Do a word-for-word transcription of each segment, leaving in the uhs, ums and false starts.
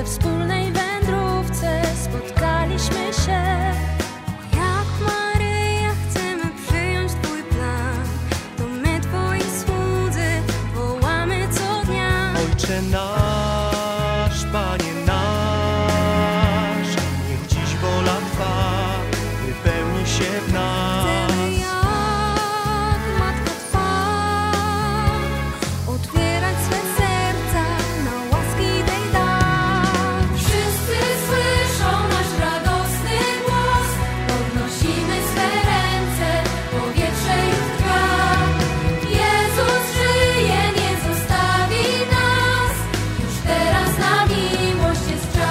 wspólnej wędrówce spotkaliśmy się. Jak Maryja chcemy przyjąć Twój plan, to my Twoi słudzy wołamy co dnia. Ojcze nasz, Panie nasz, niech dziś wola Twa wypełni się w nas. Chcemy jak Matka Twa otwierać swe serca na łaski tej dar. Wszyscy słyszą nasz radosny głos, podnosimy swe ręce, powietrze już trwa. Jezus żyje, nie zostawi nas, już teraz na miłość jest czas.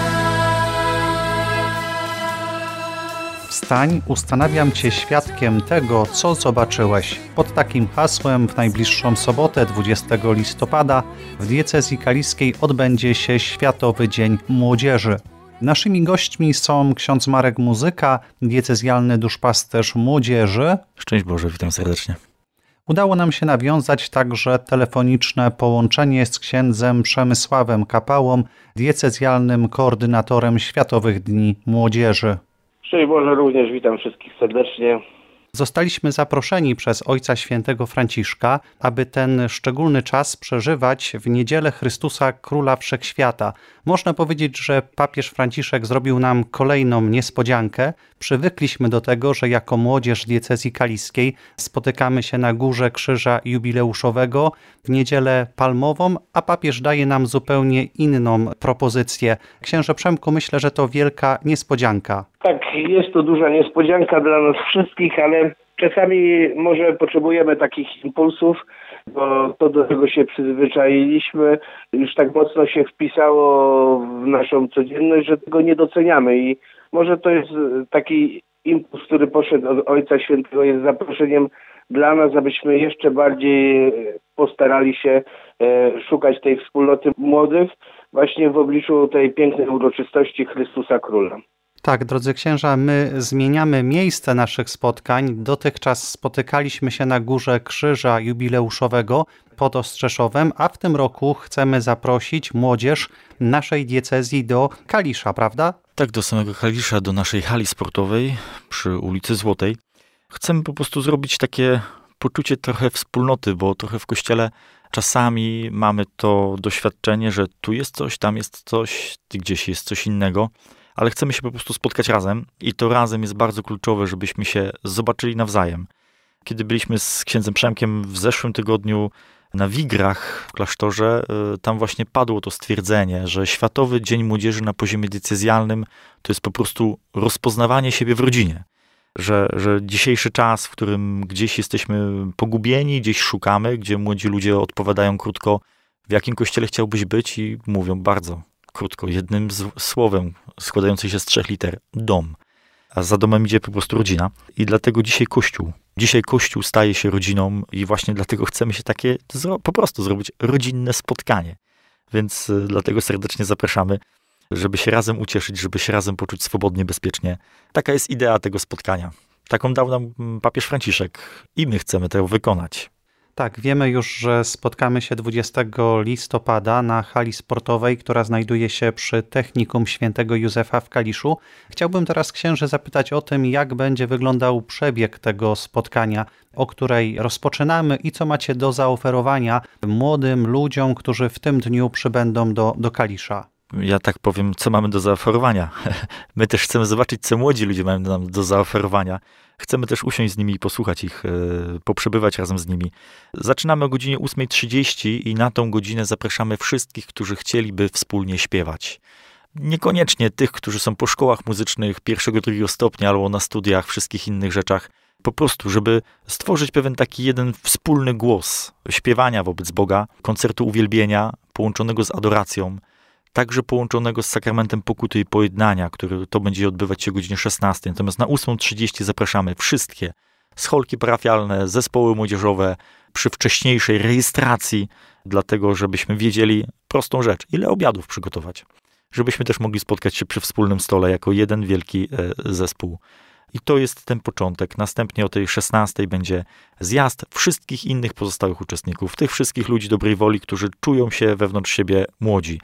Wstań, ustanawiam Cię świadkiem tego, co zobaczyłeś. Pod takim hasłem w najbliższą sobotę, dwudziestego listopada, w diecezji kaliskiej odbędzie się Światowy Dzień Młodzieży. Naszymi gośćmi są ksiądz Marek Muzyka, diecezjalny duszpasterz młodzieży. Szczęść Boże, witam serdecznie. Udało nam się nawiązać także telefoniczne połączenie z księdzem Przemysławem Kapałą, diecezjalnym koordynatorem Światowych Dni Młodzieży. Szczęść Boże, również witam wszystkich serdecznie. Zostaliśmy zaproszeni przez Ojca Świętego Franciszka, aby ten szczególny czas przeżywać w Niedzielę Chrystusa Króla Wszechświata. Można powiedzieć, że papież Franciszek zrobił nam kolejną niespodziankę. Przywykliśmy do tego, że jako młodzież diecezji kaliskiej spotykamy się na Górze Krzyża Jubileuszowego w Niedzielę Palmową, a papież daje nam zupełnie inną propozycję. Księże Przemku, myślę, że to wielka niespodzianka. Tak, jest to duża niespodzianka dla nas wszystkich, ale czasami może potrzebujemy takich impulsów, bo to do tego się przyzwyczailiśmy, już tak mocno się wpisało w naszą codzienność, że tego nie doceniamy i może to jest taki impuls, który poszedł od Ojca Świętego, jest zaproszeniem dla nas, abyśmy jeszcze bardziej postarali się szukać tej wspólnoty młodych właśnie w obliczu tej pięknej uroczystości Chrystusa Króla. Tak, drodzy księża, my zmieniamy miejsce naszych spotkań. Dotychczas spotykaliśmy się na Górze Krzyża Jubileuszowego pod Ostrzeszowem, a w tym roku chcemy zaprosić młodzież naszej diecezji do Kalisza, prawda? Tak, do samego Kalisza, do naszej hali sportowej przy ulicy Złotej. Chcemy po prostu zrobić takie poczucie trochę wspólnoty, bo trochę w kościele czasami mamy to doświadczenie, że tu jest coś, tam jest coś, gdzieś jest coś innego. Ale chcemy się po prostu spotkać razem i to razem jest bardzo kluczowe, żebyśmy się zobaczyli nawzajem. Kiedy byliśmy z księdzem Przemkiem w zeszłym tygodniu na Wigrach w klasztorze, tam właśnie padło to stwierdzenie, że Światowy Dzień Młodzieży na poziomie diecezjalnym to jest po prostu rozpoznawanie siebie w rodzinie. Że, że dzisiejszy czas, w którym gdzieś jesteśmy pogubieni, gdzieś szukamy, gdzie młodzi ludzie odpowiadają krótko, w jakim kościele chciałbyś być i mówią bardzo krótko, jednym z, słowem składającym się z trzech liter, dom. A za domem idzie po prostu rodzina. I dlatego dzisiaj Kościół. Dzisiaj Kościół staje się rodziną i właśnie dlatego chcemy się takie zro- po prostu zrobić rodzinne spotkanie. Więc y, dlatego serdecznie zapraszamy, żeby się razem ucieszyć, żeby się razem poczuć swobodnie, bezpiecznie. Taka jest idea tego spotkania. Taką dał nam papież Franciszek i my chcemy to wykonać. Tak, wiemy już, że spotkamy się dwudziestego listopada na hali sportowej, która znajduje się przy Technikum Świętego Józefa w Kaliszu. Chciałbym teraz księży zapytać o tym, jak będzie wyglądał przebieg tego spotkania, o której rozpoczynamy i co macie do zaoferowania młodym ludziom, którzy w tym dniu przybędą do, do Kalisza. Ja tak powiem, co mamy do zaoferowania. My też chcemy zobaczyć, co młodzi ludzie mają nam do zaoferowania. Chcemy też usiąść z nimi i posłuchać ich, poprzebywać razem z nimi. Zaczynamy o godzinie ósma trzydzieści i na tą godzinę zapraszamy wszystkich, którzy chcieliby wspólnie śpiewać. Niekoniecznie tych, którzy są po szkołach muzycznych pierwszego, drugiego stopnia albo na studiach, wszystkich innych rzeczach. Po prostu, żeby stworzyć pewien taki jeden wspólny głos śpiewania wobec Boga, koncertu uwielbienia połączonego z adoracją, także połączonego z sakramentem pokuty i pojednania, który to będzie odbywać się o godzinie szesnastej. Natomiast na ósma trzydzieści zapraszamy wszystkie scholki parafialne, zespoły młodzieżowe przy wcześniejszej rejestracji, dlatego żebyśmy wiedzieli prostą rzecz, ile obiadów przygotować. Żebyśmy też mogli spotkać się przy wspólnym stole jako jeden wielki e, zespół. I to jest ten początek. Następnie o tej szesnastej będzie zjazd wszystkich innych pozostałych uczestników, tych wszystkich ludzi dobrej woli, którzy czują się wewnątrz siebie młodzi.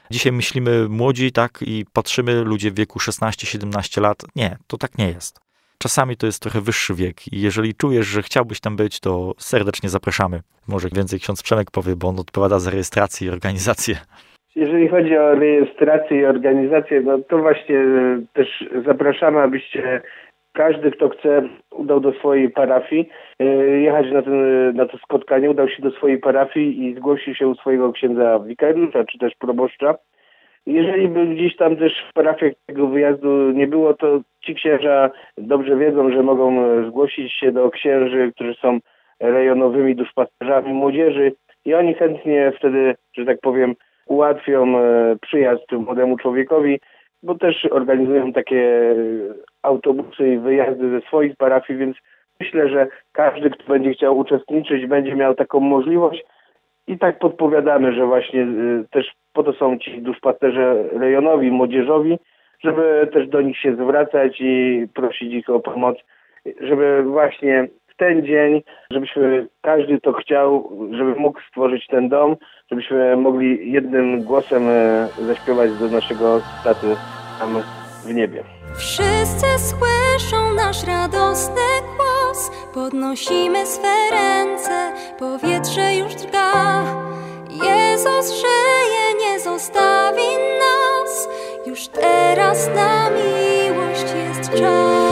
Dzisiaj myślimy młodzi, tak, i patrzymy, ludzie w wieku szesnaście siedemnaście lat. Nie, to tak nie jest. Czasami to jest trochę wyższy wiek i jeżeli czujesz, że chciałbyś tam być, to serdecznie zapraszamy. Może więcej ksiądz Przemek powie, bo on odpowiada za rejestrację i organizację. Jeżeli chodzi o rejestrację i organizację, no to właśnie też zapraszamy, abyście każdy, kto chce, udał do swojej parafii, jechać na, ten, na to spotkanie, udał się do swojej parafii i zgłosił się u swojego księdza wikariusza, czy też proboszcza. Jeżeli by gdzieś tam też w parafiach tego wyjazdu nie było, to ci księża dobrze wiedzą, że mogą zgłosić się do księży, którzy są rejonowymi duszpasterzami młodzieży i oni chętnie wtedy, że tak powiem, ułatwią przyjazd młodemu człowiekowi, bo też organizują takie autobusy i wyjazdy ze swoich parafii, więc myślę, że każdy, kto będzie chciał uczestniczyć, będzie miał taką możliwość i tak podpowiadamy, że właśnie też po to są ci duszpasterze rejonowi, młodzieżowi, żeby też do nich się zwracać i prosić ich o pomoc, żeby właśnie w ten dzień, żebyśmy każdy, kto chciał, żeby mógł stworzyć ten dom, żebyśmy mogli jednym głosem zaśpiewać do naszego taty tam w niebie. Wszyscy słyszą nasz radosny głos, podnosimy swe ręce, powietrze już drga. Jezus żyje, nie zostawi nas, już teraz na miłość jest czas.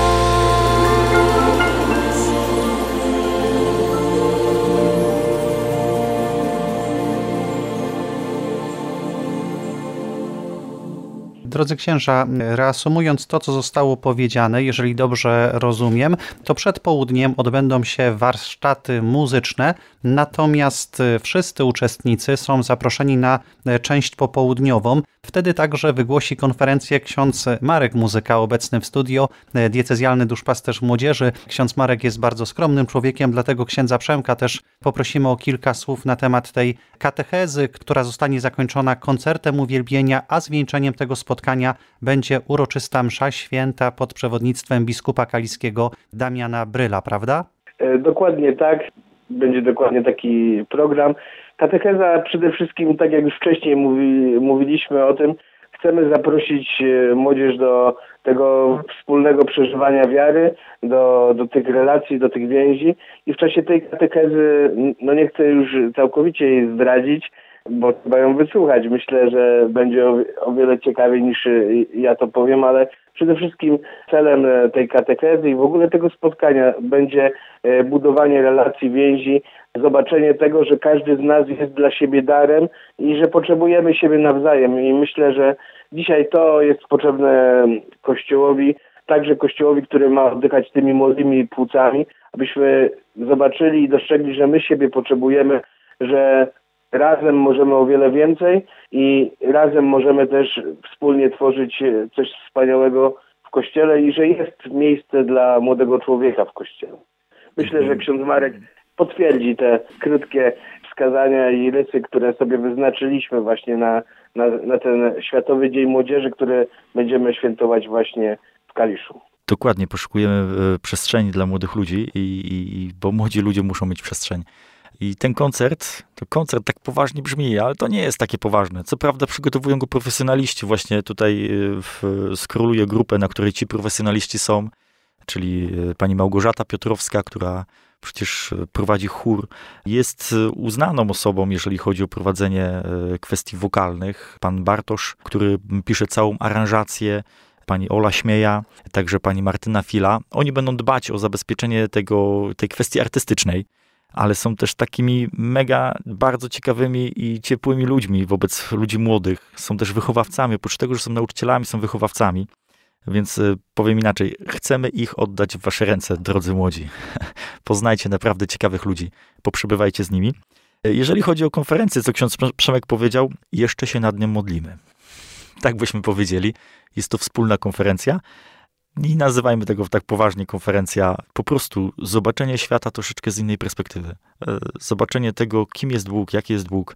Drodzy księża, reasumując to, co zostało powiedziane, jeżeli dobrze rozumiem, to przed południem odbędą się warsztaty muzyczne, natomiast wszyscy uczestnicy są zaproszeni na część popołudniową. Wtedy także wygłosi konferencję ksiądz Marek Muzyka, obecny w studio, diecezjalny duszpasterz młodzieży. Ksiądz Marek jest bardzo skromnym człowiekiem, dlatego księdza Przemka też poprosimy o kilka słów na temat tej katechezy, która zostanie zakończona koncertem uwielbienia, a zwieńczeniem tego spotkania będzie uroczysta msza święta pod przewodnictwem biskupa kaliskiego Damiana Bryla, prawda? Dokładnie tak. Będzie dokładnie taki program. Katecheza przede wszystkim, tak jak już wcześniej mówi, mówiliśmy o tym, chcemy zaprosić młodzież do tego wspólnego przeżywania wiary, do, do tych relacji, do tych więzi i w czasie tej katechezy, no nie chcę już całkowicie jej zdradzić, bo trzeba ją wysłuchać. Myślę, że będzie o, o wiele ciekawiej niż ja to powiem, ale przede wszystkim celem tej katechezy i w ogóle tego spotkania będzie budowanie relacji, więzi, zobaczenie tego, że każdy z nas jest dla siebie darem i że potrzebujemy siebie nawzajem. I myślę, że dzisiaj to jest potrzebne Kościołowi, także Kościołowi, który ma oddychać tymi młodymi płucami, abyśmy zobaczyli i dostrzegli, że my siebie potrzebujemy, że razem możemy o wiele więcej i razem możemy też wspólnie tworzyć coś wspaniałego w Kościele i że jest miejsce dla młodego człowieka w Kościele. Myślę, że ksiądz Marek potwierdzi te krótkie wskazania i rysy, które sobie wyznaczyliśmy właśnie na, na, na ten Światowy Dzień Młodzieży, który będziemy świętować właśnie w Kaliszu. Dokładnie, poszukujemy przestrzeni dla młodych ludzi, i, i, bo młodzi ludzie muszą mieć przestrzeń. I ten koncert, to koncert tak poważnie brzmi, ale to nie jest takie poważne. Co prawda przygotowują go profesjonaliści. Właśnie tutaj w, skroluję grupę, na której ci profesjonaliści są, czyli pani Małgorzata Piotrowska, która przecież prowadzi chór. Jest uznaną osobą, jeżeli chodzi o prowadzenie kwestii wokalnych. Pan Bartosz, który pisze całą aranżację, pani Ola Śmieja, także pani Martyna Fila. Oni będą dbać o zabezpieczenie tego, tej kwestii artystycznej, ale są też takimi mega, bardzo ciekawymi i ciepłymi ludźmi wobec ludzi młodych. Są też wychowawcami, oprócz tego, że są nauczycielami, są wychowawcami. Więc powiem inaczej, chcemy ich oddać w wasze ręce, drodzy młodzi. Poznajcie naprawdę ciekawych ludzi, poprzebywajcie z nimi. Jeżeli chodzi o konferencję, co ksiądz Przemek powiedział, jeszcze się nad nią modlimy. Tak byśmy powiedzieli. Jest to wspólna konferencja. Nie nazywajmy tego tak poważnie konferencja. Po prostu zobaczenie świata troszeczkę z innej perspektywy. Zobaczenie tego, kim jest Bóg, jaki jest Bóg.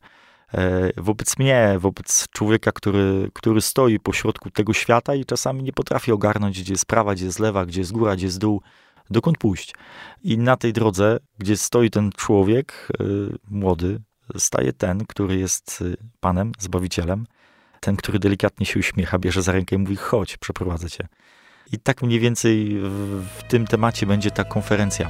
Wobec mnie, wobec człowieka, który, który stoi pośrodku tego świata i czasami nie potrafi ogarnąć, gdzie jest prawa, gdzie jest lewa, gdzie jest góra, gdzie jest dół, dokąd pójść. I na tej drodze, gdzie stoi ten człowiek młody, staje ten, który jest Panem, Zbawicielem, ten, który delikatnie się uśmiecha, bierze za rękę i mówi: chodź, przeprowadzę cię. I tak mniej więcej w, w tym temacie będzie ta konferencja.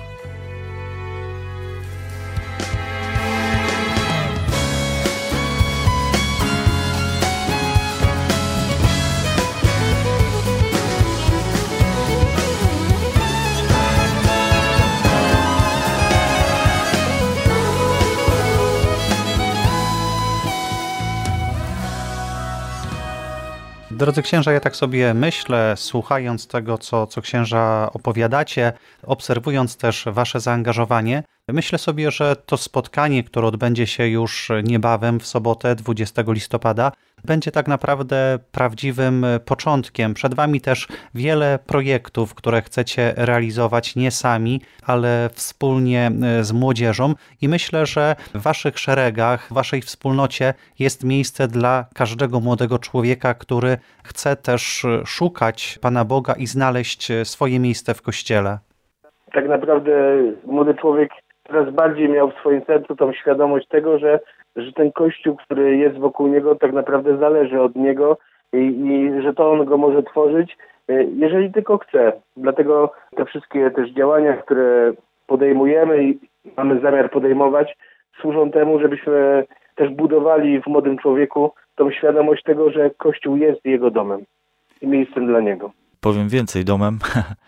Drodzy księża, ja tak sobie myślę, słuchając tego, co, co księża opowiadacie, obserwując też wasze zaangażowanie, myślę sobie, że to spotkanie, które odbędzie się już niebawem w sobotę dwudziestego listopada, będzie tak naprawdę prawdziwym początkiem. Przed wami też wiele projektów, które chcecie realizować nie sami, ale wspólnie z młodzieżą i myślę, że w waszych szeregach, w waszej wspólnocie jest miejsce dla każdego młodego człowieka, który chce też szukać Pana Boga i znaleźć swoje miejsce w Kościele. Tak naprawdę młody człowiek coraz bardziej miał w swoim sercu tą świadomość tego, że, że ten Kościół, który jest wokół niego, tak naprawdę zależy od niego i, i że to on go może tworzyć, jeżeli tylko chce. Dlatego te wszystkie też działania, które podejmujemy i mamy zamiar podejmować, służą temu, żebyśmy też budowali w młodym człowieku tą świadomość tego, że Kościół jest jego domem i miejscem dla niego. Powiem więcej, domem.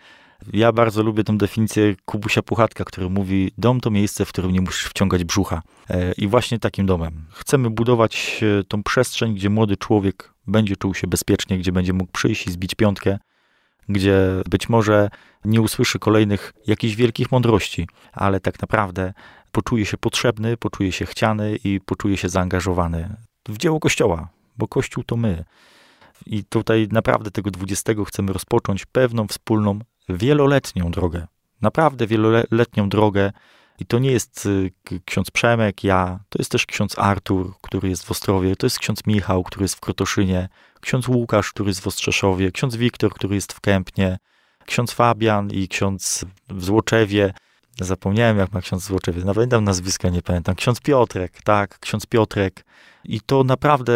Ja bardzo lubię tę definicję Kubusia Puchatka, który mówi: dom to miejsce, w którym nie musisz wciągać brzucha. I właśnie takim domem. Chcemy budować tą przestrzeń, gdzie młody człowiek będzie czuł się bezpiecznie, gdzie będzie mógł przyjść i zbić piątkę, gdzie być może nie usłyszy kolejnych jakichś wielkich mądrości, ale tak naprawdę poczuje się potrzebny, poczuje się chciany i poczuje się zaangażowany w dzieło Kościoła, bo Kościół to my. I tutaj naprawdę tego dwudziestego chcemy rozpocząć pewną wspólną, wieloletnią drogę. Naprawdę wieloletnią drogę. I to nie jest ksiądz Przemek, ja, to jest też ksiądz Artur, który jest w Ostrowie, to jest ksiądz Michał, który jest w Krotoszynie, ksiądz Łukasz, który jest w Ostrzeszowie, ksiądz Wiktor, który jest w Kępnie, ksiądz Fabian i ksiądz w Złoczewie. Zapomniałem, jak ma ksiądz w Złoczewie, nawet tam nazwiska nie pamiętam. Ksiądz Piotrek, tak, ksiądz Piotrek. I to naprawdę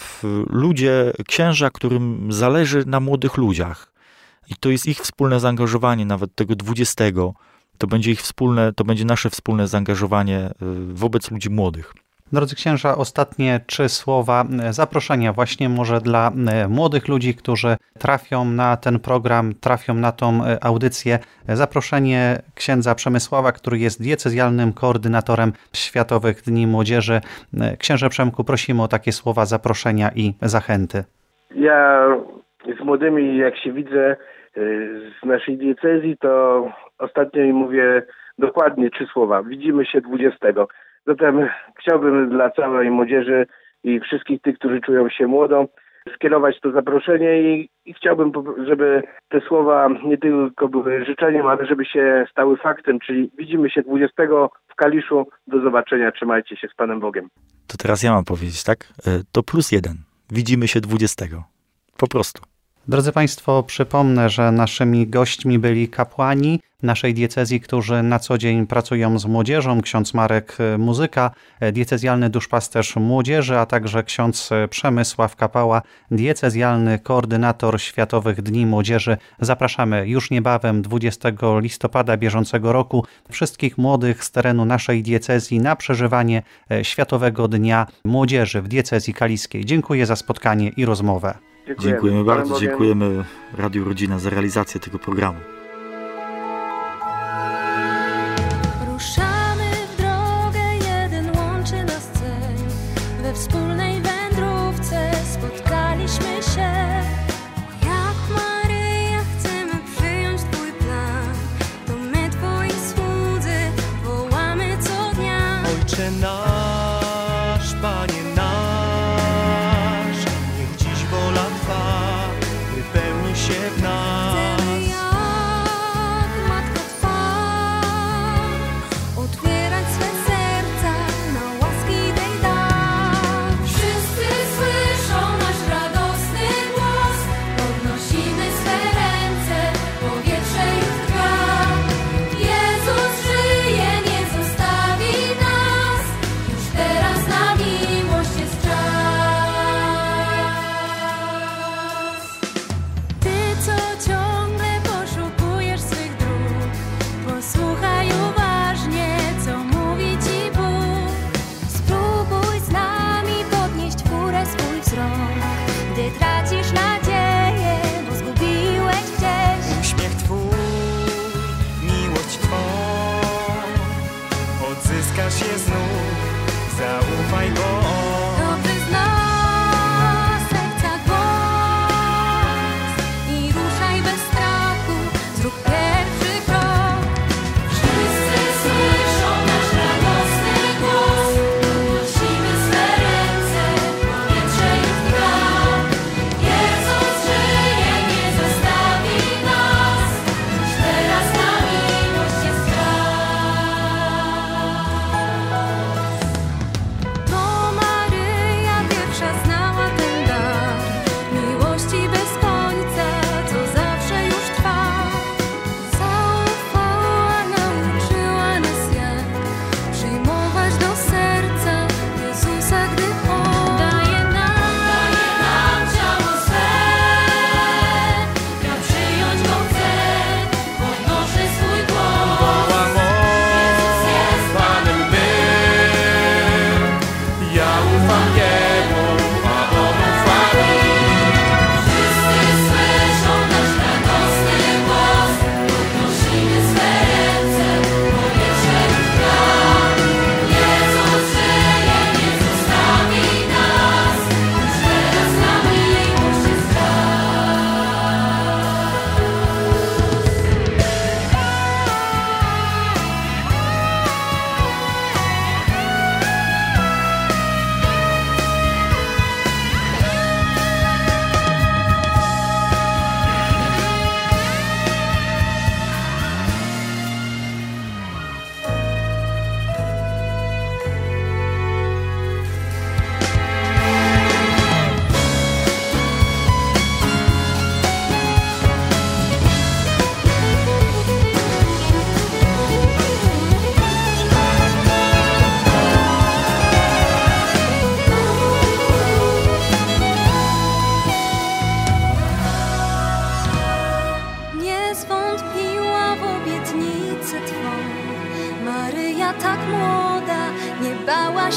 ludzie, księża, którym zależy na młodych ludziach. I to jest ich wspólne zaangażowanie, nawet tego dwudziestego. To będzie ich wspólne, to będzie nasze wspólne zaangażowanie wobec ludzi młodych. Drodzy księża, ostatnie trzy słowa zaproszenia właśnie może dla młodych ludzi, którzy trafią na ten program, trafią na tą audycję. Zaproszenie księdza Przemysława, który jest diecezjalnym koordynatorem Światowych Dni Młodzieży. Księże Przemku, prosimy o takie słowa zaproszenia i zachęty. Ja z młodymi, jak się widzę z naszej diecezji, to ostatnio im mówię dokładnie trzy słowa. Widzimy się dwudziestego. Zatem chciałbym dla całej młodzieży i wszystkich tych, którzy czują się młodo, skierować to zaproszenie i, i chciałbym, żeby te słowa nie tylko były życzeniem, ale żeby się stały faktem, czyli widzimy się dwudziestego w Kaliszu. Do zobaczenia, trzymajcie się z Panem Bogiem. To teraz ja mam powiedzieć, tak? To plus jeden. Widzimy się dwudziestego. Po prostu. Drodzy Państwo, przypomnę, że naszymi gośćmi byli kapłani naszej diecezji, którzy na co dzień pracują z młodzieżą, ksiądz Marek Muzyka, diecezjalny duszpasterz młodzieży, a także ksiądz Przemysław Kapała, diecezjalny koordynator Światowych Dni Młodzieży. Zapraszamy już niebawem, dwudziestego listopada bieżącego roku, wszystkich młodych z terenu naszej diecezji na przeżywanie Światowego Dnia Młodzieży w diecezji kaliskiej. Dziękuję za spotkanie i rozmowę. Dziękujemy, Dziękujemy bardzo, Bogiem. dziękujemy Radiu Rodzina za realizację tego programu. Ruszamy w drogę, jeden łączy nas cel. We wspólnej wędrówce spotkaliśmy się. Jak Maryja chcemy przyjąć Twój plan. To my, Twoi słudzy, wołamy co dnia. Ojcze nasz, Panie nasz, niech dziś wola Twa wypełni się w nas. Chcemy jak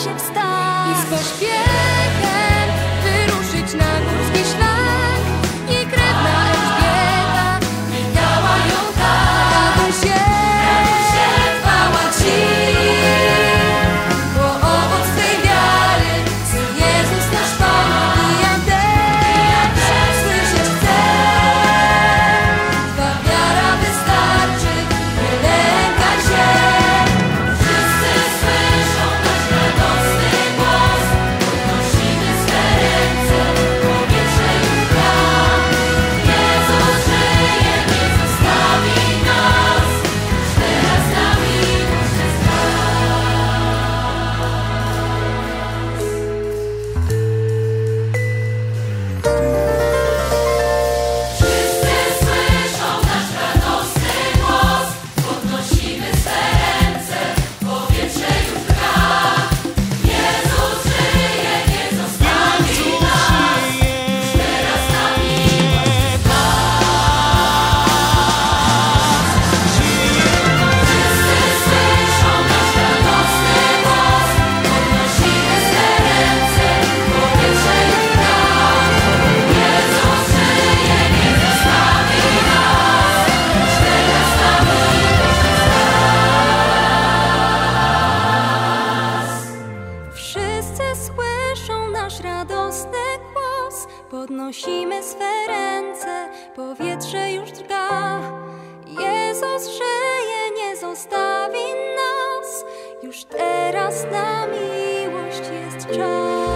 się wstać i z pośpiechem wyruszyć na górski szlak. Jej krewna Elżbieta witała ją tak. Radusie, chwała Ci, bo owoc Twej wiary Syn Jezus nasz Pan. I ja też słyszeć chcę, Twa wiara wystarczy, nie lękaj się. Wszyscy słyszą nasz radosny głos, podnosimy swe ręce, powietrze już gra. Jezus żyje, nie zostawi nas, już teraz na miłość jest Wszyscy słyszą nasz radosny głos, podnosimy swe ręce, powietrze już gra. Jezus żyje, nie zostawi nas, już teraz na miłość jest Wszyscy słyszą nasz radosny głos, podnosimy swe ręce, powietrze już gra. Jezus żyje, nie zostawi nas, już teraz na miłość jest Wszyscy słyszą nasz radosny głos, podnosimy swe ręce, powietrze już drga. Jezus żyje, nie zostawi nas, już teraz na miłość jest czas.